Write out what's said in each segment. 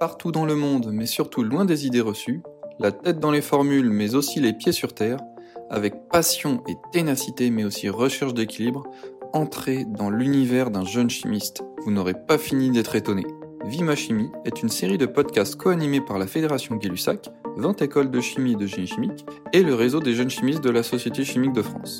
Partout dans le monde, mais surtout loin des idées reçues, la tête dans les formules, mais aussi les pieds sur terre, avec passion et ténacité, mais aussi recherche d'équilibre, entrez dans l'univers d'un jeune chimiste. Vous n'aurez pas fini d'être étonné. Vie ma chimie est une série de podcasts co-animés par la Fédération Gay-Lussac, 20 écoles de chimie et de génie chimique, et le réseau des jeunes chimistes de la Société chimique de France.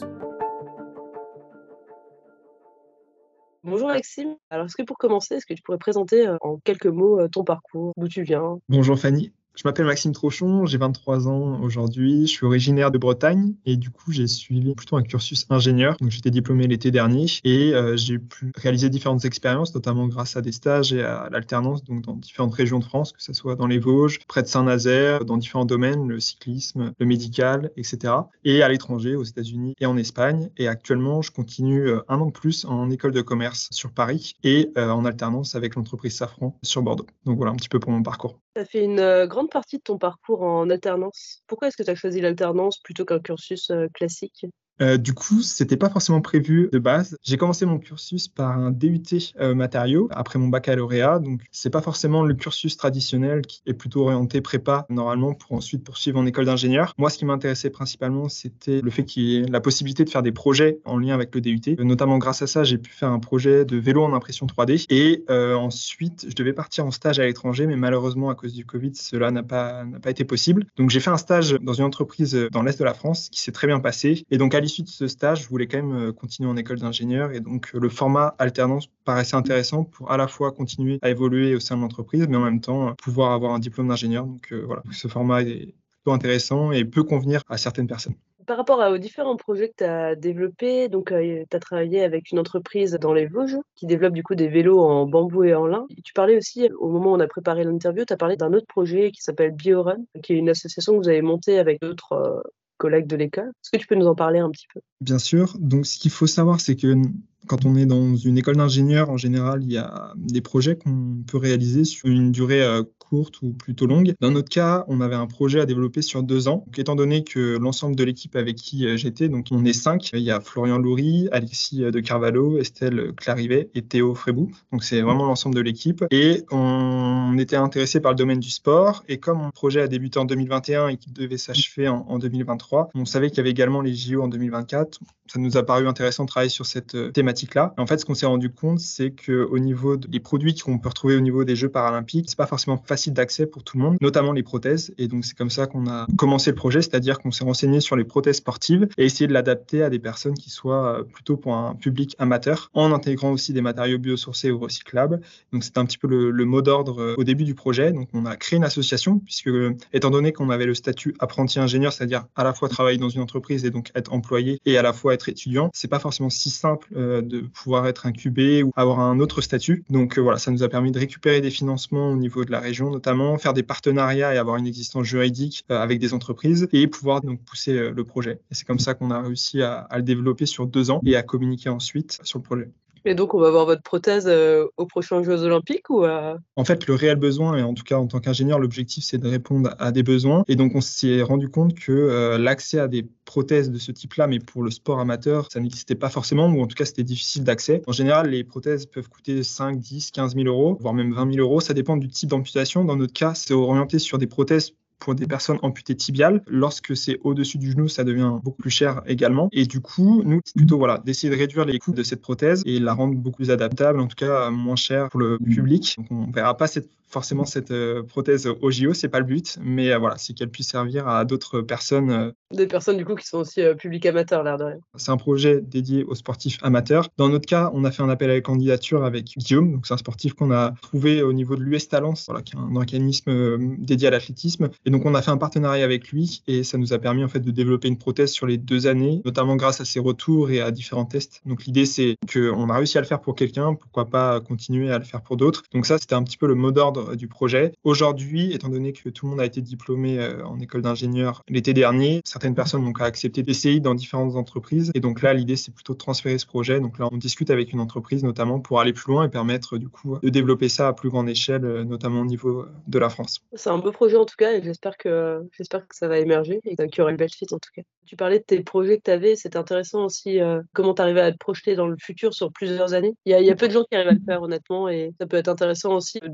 Bonjour Maxime. Alors, est-ce que pour commencer, est-ce que tu pourrais présenter en quelques mots ton parcours, d'où tu viens? Bonjour Fanny, je m'appelle Maxime Trochon, j'ai 23 ans aujourd'hui, je suis originaire de Bretagne et du coup j'ai suivi plutôt un cursus ingénieur, donc j'étais diplômé l'été dernier et j'ai pu réaliser différentes expériences, notamment grâce à des stages et à l'alternance donc dans différentes régions de France, que ce soit dans les Vosges, près de Saint-Nazaire, dans différents domaines, le cyclisme, le médical, etc. Et à l'étranger, aux États-Unis et en Espagne. Et actuellement, je continue un an de plus en école de commerce sur Paris et en alternance avec l'entreprise Safran sur Bordeaux. Donc voilà un petit peu pour mon parcours. Tu as fait une grande partie de ton parcours en alternance. Pourquoi est-ce que tu as choisi l'alternance plutôt qu'un cursus classique? Du coup, c'était pas forcément prévu de base. J'ai commencé mon cursus par un DUT matériaux après mon baccalauréat, donc c'est pas forcément le cursus traditionnel qui est plutôt orienté prépa normalement pour ensuite poursuivre en école d'ingénieur. Moi, ce qui m'intéressait principalement, c'était le fait qu'il y ait la possibilité de faire des projets en lien avec le DUT. Notamment grâce à ça, j'ai pu faire un projet de vélo en impression 3D et ensuite, je devais partir en stage à l'étranger, mais malheureusement à cause du Covid, cela n'a pas été possible. Donc j'ai fait un stage dans une entreprise dans l'est de la France qui s'est très bien passé et donc à l'issue de ce stage, je voulais quand même continuer en école d'ingénieur et donc le format alternance paraissait intéressant pour à la fois continuer à évoluer au sein de l'entreprise, mais en même temps pouvoir avoir un diplôme d'ingénieur. Donc voilà, ce format est plutôt intéressant et peut convenir à certaines personnes. Par rapport aux différents projets que tu as développés, donc tu as travaillé avec une entreprise dans les Vosges qui développe du coup des vélos en bambou et en lin. Et tu parlais aussi, au moment où on a préparé l'interview, tu as parlé d'un autre projet qui s'appelle BioRun, qui est une association que vous avez montée avec d'autres collègues de l'école. Est-ce que tu peux nous en parler un petit peu? Bien sûr. Donc, ce qu'il faut savoir, c'est que quand on est dans une école d'ingénieur, en général, il y a des projets qu'on peut réaliser sur une durée courte ou plutôt longue. Dans notre cas, on avait un projet à développer sur 2 ans. Donc, étant donné que l'ensemble de l'équipe avec qui j'étais, donc on est 5, il y a Florian Loury, Alexis de Carvalho, Estelle Clarivet et Théo Frébou. Donc, c'est vraiment l'ensemble de l'équipe. Et on était intéressé par le domaine du sport. Et comme mon projet a débuté en 2021 et qu'il devait s'achever en 2023, on savait qu'il y avait également les JO en 2024. Ça nous a paru intéressant de travailler sur cette thématique-là. En fait, ce qu'on s'est rendu compte, c'est qu'au niveau des produits qu'on peut retrouver au niveau des Jeux paralympiques, c'est pas forcément facile d'accès pour tout le monde, notamment les prothèses. Et donc, c'est comme ça qu'on a commencé le projet, c'est-à-dire qu'on s'est renseigné sur les prothèses sportives et essayé de l'adapter à des personnes qui soient plutôt pour un public amateur, en intégrant aussi des matériaux biosourcés ou recyclables. Donc, c'est un petit peu le mot d'ordre au début du projet. Donc, on a créé une association, puisque étant donné qu'on avait le statut apprenti ingénieur, c'est-à-dire à la fois travailler dans une entreprise et donc être employé et à la fois être étudiant, c'est pas forcément si simple de pouvoir être incubé ou avoir un autre statut. Donc voilà, ça nous a permis de récupérer des financements au niveau de la région, notamment faire des partenariats et avoir une existence juridique avec des entreprises et pouvoir donc pousser le projet. Et c'est comme ça qu'on a réussi à le développer sur 2 ans et à communiquer ensuite sur le projet. Et donc, on va voir votre prothèse aux prochains Jeux Olympiques ou En fait, le réel besoin, et en tout cas en tant qu'ingénieur, l'objectif c'est de répondre à des besoins. Et donc on s'est rendu compte que l'accès à des prothèses de ce type-là, mais pour le sport amateur, ça n'existait pas forcément, ou en tout cas c'était difficile d'accès. En général, les prothèses peuvent coûter 5, 10, 15 000 euros, voire même 20 000 euros. Ça dépend du type d'amputation. Dans notre cas, c'est orienté sur des prothèses pour des personnes amputées tibiales. Lorsque c'est au-dessus du genou, ça devient beaucoup plus cher également. Et du coup, nous, c'est plutôt d'essayer de réduire les coûts de cette prothèse et la rendre beaucoup plus adaptable, en tout cas moins chère pour le public. Donc, on ne verra pas forcément cette prothèse au JO, c'est pas le but, mais voilà, c'est qu'elle puisse servir à d'autres personnes. des personnes du coup qui sont aussi publics amateurs, l'air de rien? C'est un projet dédié aux sportifs amateurs. Dans notre cas, on a fait un appel à la candidature avec Guillaume, donc c'est un sportif qu'on a trouvé au niveau de l'US Talence, qui est un organisme dédié à l'athlétisme. Et donc on a fait un partenariat avec lui et ça nous a permis en fait de développer une prothèse sur les 2 années, notamment grâce à ses retours et à différents tests. Donc l'idée c'est qu'on a réussi à le faire pour quelqu'un, pourquoi pas continuer à le faire pour d'autres. Donc ça c'était un petit peu le mot d'ordre du projet. Aujourd'hui, étant donné que tout le monde a été diplômé en école d'ingénieur l'été dernier, certaines personnes ont accepté d'essayer dans différentes entreprises. Et donc là, l'idée, c'est plutôt de transférer ce projet. Donc là, on discute avec une entreprise notamment pour aller plus loin et permettre du coup de développer ça à plus grande échelle, notamment au niveau de la France. C'est un beau projet en tout cas et j'espère que ça va émerger et qu'il y aura une belle suite en tout cas. Tu parlais de tes projets que tu avais, c'était intéressant aussi comment tu arrivais à te projeter dans le futur sur plusieurs années. Il y a peu de gens qui arrivent à le faire honnêtement et ça peut être intéressant aussi de savoir finalement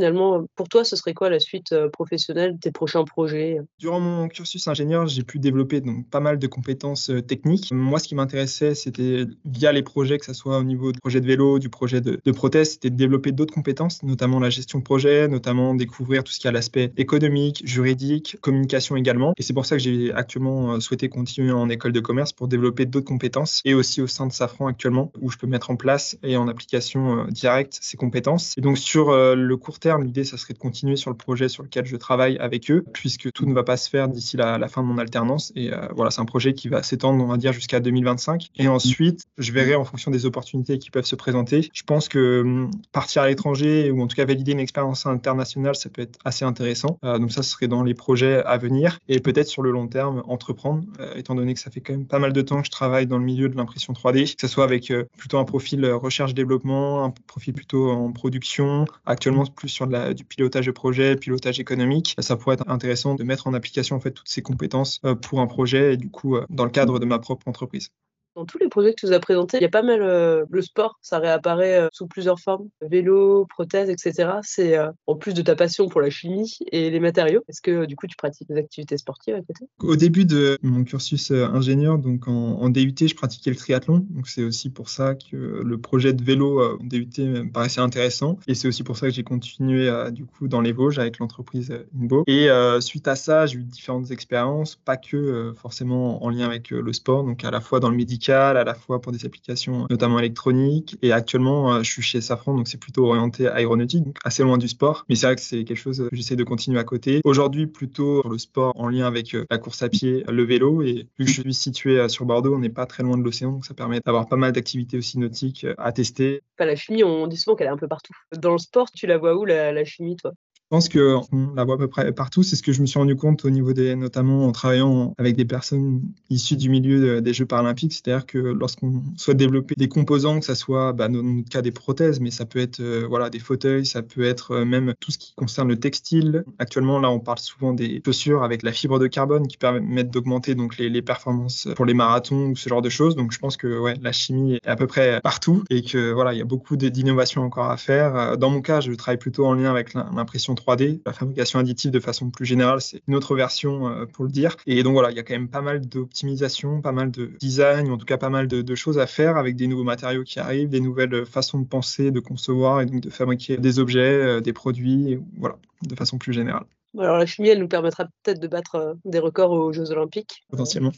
finalement, pour toi, ce serait quoi la suite professionnelle, tes prochains projets? Durant mon cursus ingénieur, j'ai pu développer donc pas mal de compétences techniques. Moi, ce qui m'intéressait, c'était via les projets, que ce soit au niveau du projet de vélo, du projet de prothèse, c'était de développer d'autres compétences, notamment la gestion de projet, notamment découvrir tout ce qui a l'aspect économique, juridique, communication également. Et c'est pour ça que j'ai actuellement souhaité continuer en école de commerce pour développer d'autres compétences et aussi au sein de Safran actuellement, où je peux mettre en place et en application directe ces compétences. Et donc sur le court terme, l'idée, ça serait de continuer sur le projet sur lequel je travaille avec eux, puisque tout ne va pas se faire d'ici la fin de mon alternance. Et voilà, c'est un projet qui va s'étendre, on va dire, jusqu'à 2025. Et ensuite, je verrai en fonction des opportunités qui peuvent se présenter. Je pense que partir à l'étranger ou en tout cas valider une expérience internationale, ça peut être assez intéressant. Donc ça, ce serait dans les projets à venir. Et peut-être sur le long terme, entreprendre, étant donné que ça fait quand même pas mal de temps que je travaille dans le milieu de l'impression 3D, que ce soit avec plutôt un profil recherche-développement, un profil plutôt en production, actuellement plus sur du pilotage de projet, pilotage économique. Ça pourrait être intéressant de mettre en application en fait toutes ces compétences pour un projet et du coup dans le cadre de ma propre entreprise. Dans tous les projets que tu nous as présentés, il y a pas mal le sport, ça réapparaît sous plusieurs formes, vélo, prothèse, etc. C'est en plus de ta passion pour la chimie et les matériaux. Est-ce que du coup tu pratiques des activités sportives à côté? Au début de mon cursus ingénieur, donc en DUT, je pratiquais le triathlon. Donc c'est aussi pour ça que le projet de vélo en DUT me paraissait intéressant. Et c'est aussi pour ça que j'ai continué du coup dans les Vosges avec l'entreprise Inbo. Et suite à ça, j'ai eu différentes expériences, pas que forcément en lien avec le sport, donc à la fois dans le médical, à la fois pour des applications notamment électroniques. Et actuellement, je suis chez Safran, donc c'est plutôt orienté aéronautique, donc assez loin du sport. Mais c'est vrai que c'est quelque chose que j'essaie de continuer à côté. Aujourd'hui, plutôt sur le sport en lien avec la course à pied, le vélo. Et vu que je suis situé sur Bordeaux, on n'est pas très loin de l'océan, donc ça permet d'avoir pas mal d'activités aussi nautiques à tester. Enfin, la chimie, on dit souvent qu'elle est un peu partout. Dans le sport, tu la vois où la chimie, toi? Je pense qu'on la voit à peu près partout. C'est ce que je me suis rendu compte au niveau notamment en travaillant avec des personnes issues du milieu des Jeux paralympiques. C'est-à-dire que lorsqu'on souhaite développer des composants, que ça soit dans notre cas des prothèses, mais ça peut être voilà, des fauteuils, ça peut être même tout ce qui concerne le textile. Actuellement, là, on parle souvent des chaussures avec la fibre de carbone qui permettent d'augmenter donc les performances pour les marathons ou ce genre de choses. Donc, je pense que ouais, la chimie est à peu près partout et que voilà, il y a beaucoup d'innovations encore à faire. Dans mon cas, je travaille plutôt en lien avec l'impression 3D, la fabrication additive de façon plus générale, c'est une autre version pour le dire. Et donc voilà, il y a quand même pas mal d'optimisation, pas mal de design, en tout cas pas mal de choses à faire avec des nouveaux matériaux qui arrivent, des nouvelles façons de penser, de concevoir et donc de fabriquer des objets, des produits, et voilà, de façon plus générale. Alors la chimie, elle nous permettra peut-être de battre des records aux Jeux Olympiques. Potentiellement.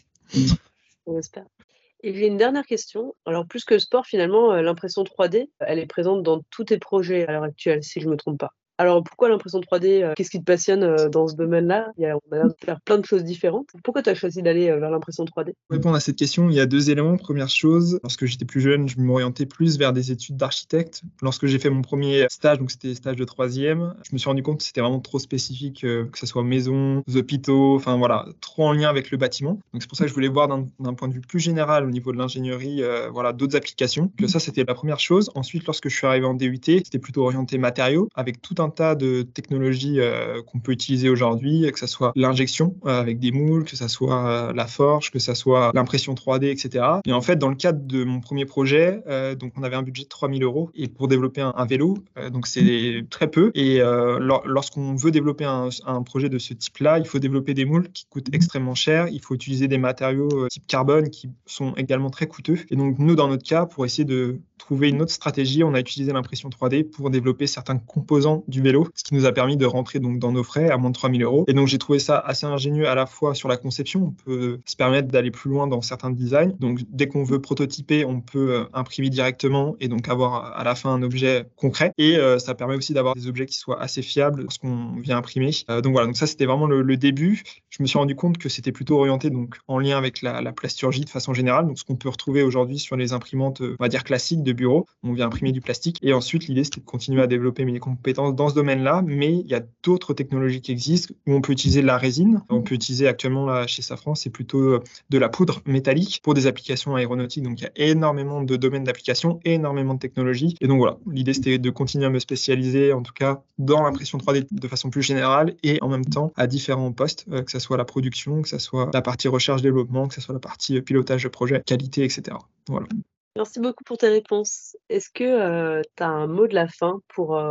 On espère. Et j'ai une dernière question. Alors plus que le sport, finalement, l'impression 3D, elle est présente dans tous tes projets à l'heure actuelle, si je ne me trompe pas. Alors pourquoi l'impression 3D? Qu'est-ce qui te passionne dans ce domaine-là? On a l'air de faire plein de choses différentes. Pourquoi tu as choisi d'aller vers l'impression 3D? Pour répondre à cette question, il y a deux éléments. Première chose, lorsque j'étais plus jeune, je m'orientais plus vers des études d'architecte. Lorsque j'ai fait mon premier stage, donc c'était stage de troisième, je me suis rendu compte que c'était vraiment trop spécifique, que ce soit maison, hôpitaux, enfin voilà, trop en lien avec le bâtiment. Donc c'est pour ça que je voulais voir d'un point de vue plus général au niveau de l'ingénierie, voilà, d'autres applications. Que ça, c'était la première chose. Ensuite, lorsque je suis arrivé en DUT, c'était plutôt orienté matériaux, avec tout un tas de technologies qu'on peut utiliser aujourd'hui, que ce soit l'injection avec des moules, que ce soit la forge, que ce soit l'impression 3D, etc. Et en fait, dans le cadre de mon premier projet, donc on avait un budget de 3 000 € et pour développer un vélo, donc c'est très peu. Et lorsqu'on veut développer un projet de ce type-là, il faut développer des moules qui coûtent extrêmement cher. Il faut utiliser des matériaux type carbone qui sont également très coûteux. Et donc nous, dans notre cas, pour essayer de trouver une autre stratégie, on a utilisé l'impression 3D pour développer certains composants du vélo, ce qui nous a permis de rentrer donc dans nos frais à moins de 3 000 €. Et donc j'ai trouvé ça assez ingénieux à la fois sur la conception, on peut se permettre d'aller plus loin dans certains designs. Donc dès qu'on veut prototyper, on peut imprimer directement et donc avoir à la fin un objet concret. Et ça permet aussi d'avoir des objets qui soient assez fiables lorsqu'on vient imprimer. Donc voilà, donc ça c'était vraiment le début. Je me suis rendu compte que c'était plutôt orienté donc en lien avec la plasturgie de façon générale, donc ce qu'on peut retrouver aujourd'hui sur les imprimantes, on va dire classiques de bureau. On vient imprimer du plastique. Et ensuite, l'idée c'était de continuer à développer mes compétences dans ce domaine-là, mais il y a d'autres technologies qui existent où on peut utiliser de la résine. On peut utiliser actuellement là chez Safran, c'est plutôt de la poudre métallique pour des applications aéronautiques. Donc il y a énormément de domaines d'application, énormément de technologies. Et donc voilà, l'idée c'était de continuer à me spécialiser en tout cas dans l'impression 3D de façon plus générale et en même temps à différents postes, que ce soit la production, que ce soit la partie recherche-développement, que ce soit la partie pilotage de projet, qualité, etc. Voilà. Merci beaucoup pour tes réponses. Est-ce que tu as un mot de la fin pour un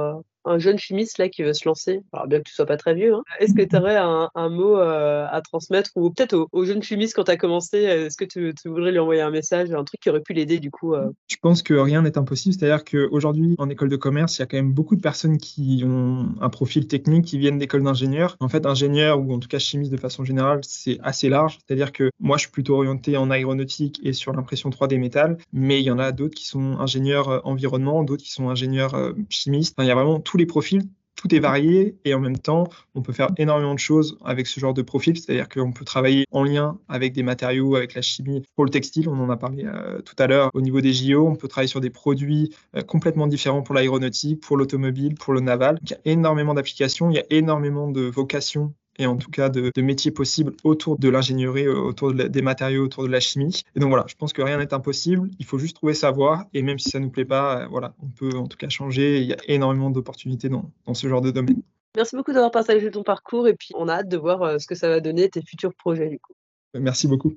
un jeune chimiste là qui veut se lancer, alors bien que tu sois pas très vieux, hein, est-ce que tu aurais un mot à transmettre ou peut-être au jeune chimiste quand tu as commencé, est-ce que tu voudrais lui envoyer un message, un truc qui aurait pu l'aider du coup Je pense que rien n'est impossible, c'est-à-dire qu'aujourd'hui, en école de commerce, il y a quand même beaucoup de personnes qui ont un profil technique, qui viennent d'école d'ingénieur. En fait, ingénieur ou en tout cas chimiste de façon générale, c'est assez large, c'est-à-dire que moi, je suis plutôt orienté en aéronautique et sur l'impression 3D métal, mais il y en a d'autres qui sont ingénieurs environnement, d'autres qui sont ingénieurs chimistes. Enfin, il y a vraiment tous les profils. Tout est varié et en même temps, on peut faire énormément de choses avec ce genre de profil, c'est-à-dire qu'on peut travailler en lien avec des matériaux, avec la chimie. Pour le textile, on en a parlé tout à l'heure au niveau des JO, on peut travailler sur des produits complètement différents pour l'aéronautique, pour l'automobile, pour le naval. Donc, il y a énormément d'applications, il y a énormément de vocations et en tout cas de métiers possibles autour de l'ingénierie, autour des matériaux, autour de la chimie. Et donc voilà, je pense que rien n'est impossible, il faut juste trouver sa voie, et même si ça ne nous plaît pas, voilà, on peut en tout cas changer, il y a énormément d'opportunités dans ce genre de domaine. Merci beaucoup d'avoir partagé ton parcours et puis on a hâte de voir ce que ça va donner tes futurs projets du coup. Merci beaucoup.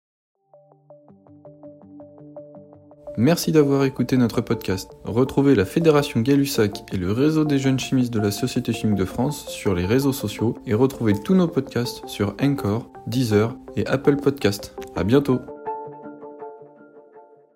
Merci d'avoir écouté notre podcast. Retrouvez la Fédération Gay-Lussac et le réseau des jeunes chimistes de la Société chimique de France sur les réseaux sociaux et retrouvez tous nos podcasts sur Anchor, Deezer et Apple Podcasts. À bientôt!